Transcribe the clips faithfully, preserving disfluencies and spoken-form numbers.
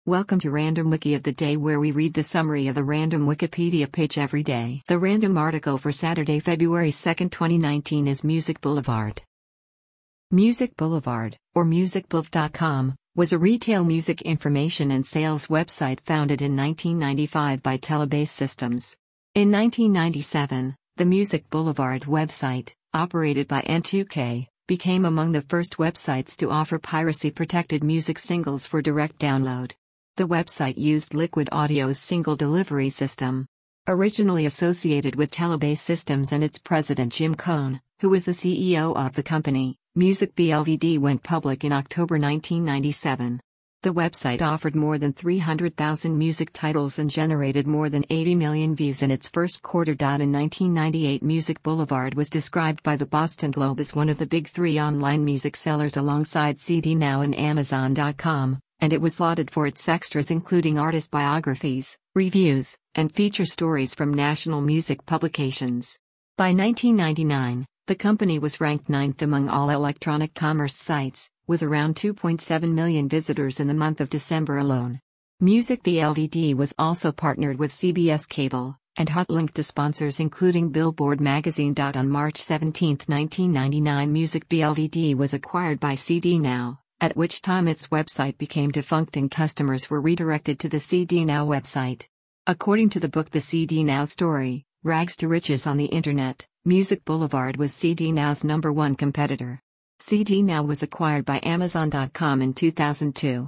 Welcome to Random Wiki of the Day, where we read the summary of a random Wikipedia page every day. The random article for Saturday, February second, twenty nineteen is Music Boulevard. Music Boulevard, or music boulevard dot com, was a retail music information and sales website founded in nineteen ninety-five by Telebase Systems. In nineteen ninety-seven, the Music Boulevard website, operated by N two K, became among the first websites to offer piracy-protected music singles for direct download. The website used Liquid Audio's single delivery system. Originally associated with Telebase Systems and its president Jim Cohn, who was the C E O of the company, Music B L V D went public in October nineteen ninety-seven. The website offered more than three hundred thousand music titles and generated more than eighty million views in its first quarter. In nineteen ninety-eight, Music Boulevard was described by the Boston Globe as one of the big three online music sellers alongside C D Now and Amazon dot com, and it was lauded for its extras including artist biographies, reviews, and feature stories from national music publications. By nineteen ninety-nine, the company was ranked ninth among all electronic commerce sites, with around two point seven million visitors in the month of December alone. Music B L V D was also partnered with C B S Cable and hot-linked to sponsors including Billboard magazine. On March seventeenth, nineteen ninety-nine, Music B L V D was acquired by C D Now, at which time its website became defunct and customers were redirected to the C D Now website. According to the book The C D Now Story, Rags to Riches on the Internet, Music Boulevard was C D Now's number one competitor. C D Now was acquired by Amazon dot com in two thousand two.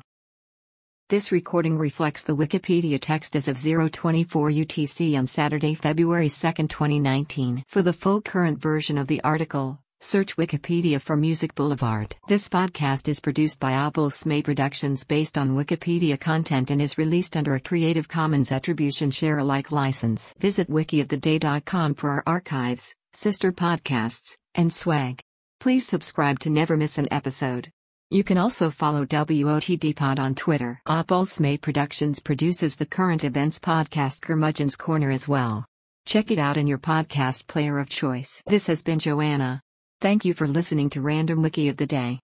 This recording reflects the Wikipedia text as of zero twenty-four U T C on Saturday, February second, twenty nineteen. For the full current version of the article, search Wikipedia for Music Boulevard. This podcast is produced by Apple's-May Productions based on Wikipedia content and is released under a Creative Commons Attribution Share Alike license. Visit wiki of the day dot com for our archives, sister podcasts, and swag. Please subscribe to never miss an episode. You can also follow W O T D Pod on Twitter. Apple's-May Productions produces the current events podcast Curmudgeon's Corner as well. Check it out in your podcast player of choice. This has been Joanna. Thank you for listening to Random Wiki of the Day.